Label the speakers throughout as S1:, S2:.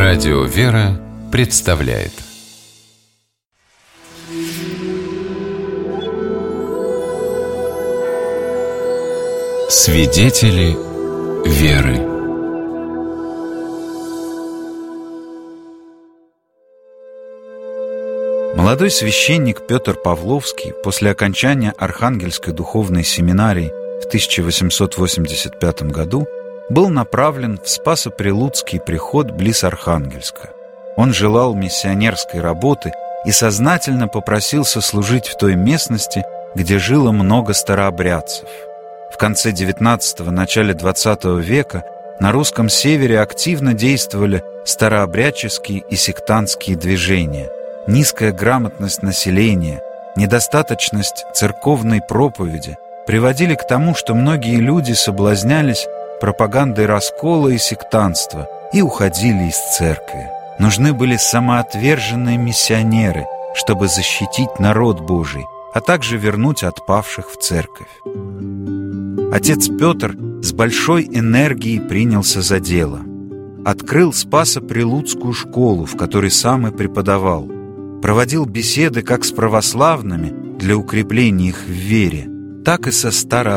S1: Радио «Вера» представляет Свидетели веры.
S2: Молодой священник Петр Павловский после окончания Архангельской духовной семинарии в 1885 году был направлен в Спасо-Прилуцкий приход близ Архангельска. Он желал миссионерской работы и сознательно попросился служить в той местности, где жило много старообрядцев. В конце XIX – начале XX века на русском севере активно действовали старообрядческие и сектантские движения. Низкая грамотность населения, недостаточность церковной проповеди приводили к тому, что многие люди соблазнялись пропагандой раскола и сектантства и уходили из церкви. Нужны были самоотверженные миссионеры, чтобы защитить народ Божий, а также вернуть отпавших в церковь. Отец Петр с большой энергией принялся за дело. Открыл Спасо-Прилуцкую школу, в которой сам и преподавал. Проводил беседы как с православными для укрепления их в вере, так и со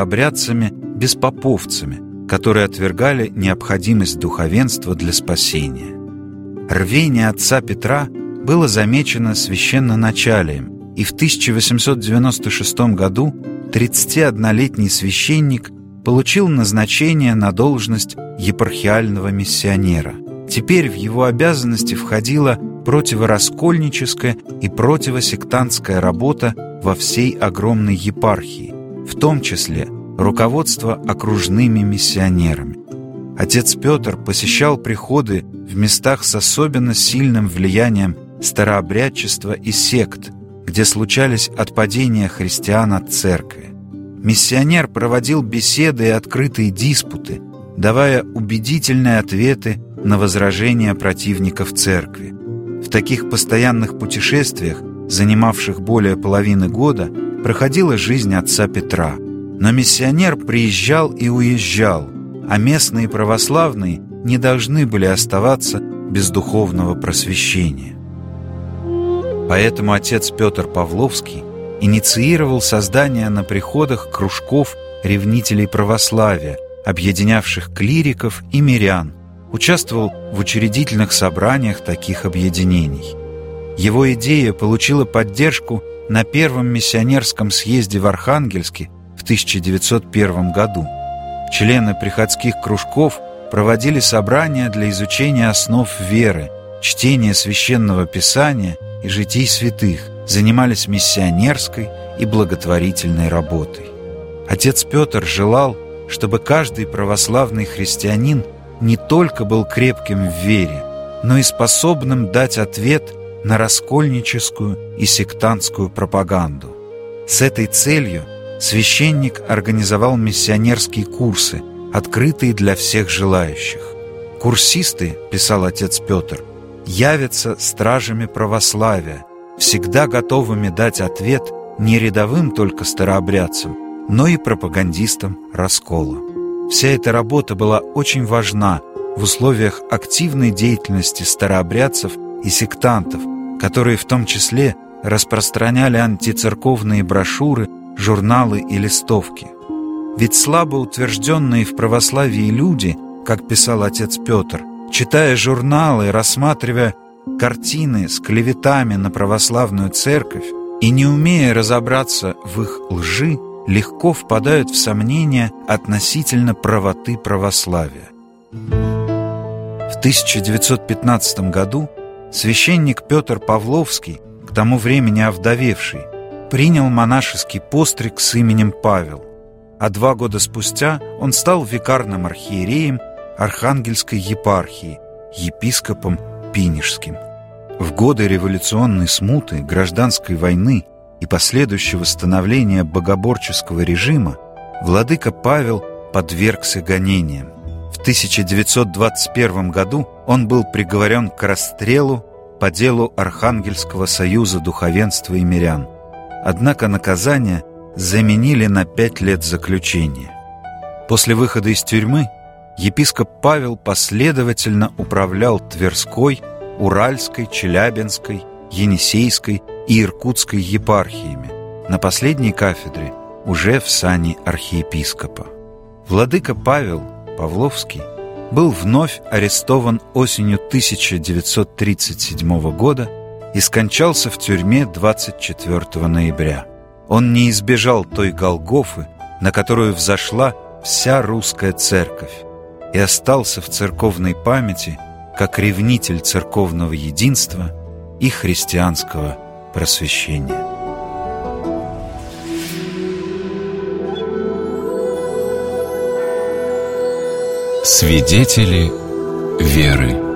S2: старообрядцами-беспоповцами, которые отвергали необходимость духовенства для спасения. Рвение отца Петра было замечено священноначалием, и в 1896 году 31-летний священник получил назначение на должность епархиального миссионера. Теперь в его обязанности входила противораскольническая и противосектантская работа во всей огромной епархии, в том числе руководство окружными миссионерами. Отец Петр посещал приходы в местах с особенно сильным влиянием старообрядчества и сект, где случались отпадения христиан от церкви. Миссионер проводил беседы и открытые диспуты, давая убедительные ответы на возражения противников церкви. В таких постоянных путешествиях, занимавших более половины года, проходила жизнь отца Петра. Но миссионер приезжал и уезжал, а местные православные не должны были оставаться без духовного просвещения. Поэтому отец Петр Павловский инициировал создание на приходах кружков ревнителей православия, объединявших клириков и мирян, участвовал в учредительных собраниях таких объединений. Его идея получила поддержку на Первом миссионерском съезде в Архангельске в 1901 году. Члены приходских кружков проводили собрания для изучения основ веры, чтения священного писания и житий святых, занимались миссионерской и благотворительной работой. Отец Петр желал, чтобы каждый православный христианин не только был крепким в вере, но и способным дать ответ на раскольническую и сектантскую пропаганду. С этой целью священник организовал миссионерские курсы, открытые для всех желающих. «Курсисты, — писал отец Петр, — явятся стражами православия, всегда готовыми дать ответ не рядовым только старообрядцам, но и пропагандистам раскола». Вся эта работа была очень важна в условиях активной деятельности старообрядцев и сектантов, которые в том числе распространяли антицерковные брошюры, журналы и листовки. Ведь слабо утвержденные в православии люди, как писал отец Петр, читая журналы, рассматривая картины с клеветами на православную церковь и не умея разобраться в их лжи, легко впадают в сомнения относительно правоты православия. В 1915 году священник Петр Павловский, к тому времени овдовевший, принял монашеский постриг с именем Павел, а 2 года спустя он стал викарным архиереем Архангельской епархии, епископом Пинежским. В годы революционной смуты, гражданской войны и последующего становления богоборческого режима владыка Павел подвергся гонениям. В 1921 году он был приговорен к расстрелу по делу Архангельского союза духовенства и мирян. Однако наказание заменили на 5 лет заключения. После выхода из тюрьмы епископ Павел последовательно управлял Тверской, Уральской, Челябинской, Енисейской и Иркутской епархиями, на последней кафедре уже в сани архиепископа. Владыка Павел Павловский был вновь арестован осенью 1937 года и скончался в тюрьме 24 ноября. Он не избежал той Голгофы, на которую взошла вся русская церковь, и остался в церковной памяти как ревнитель церковного единства и христианского просвещения.
S1: Свидетели веры.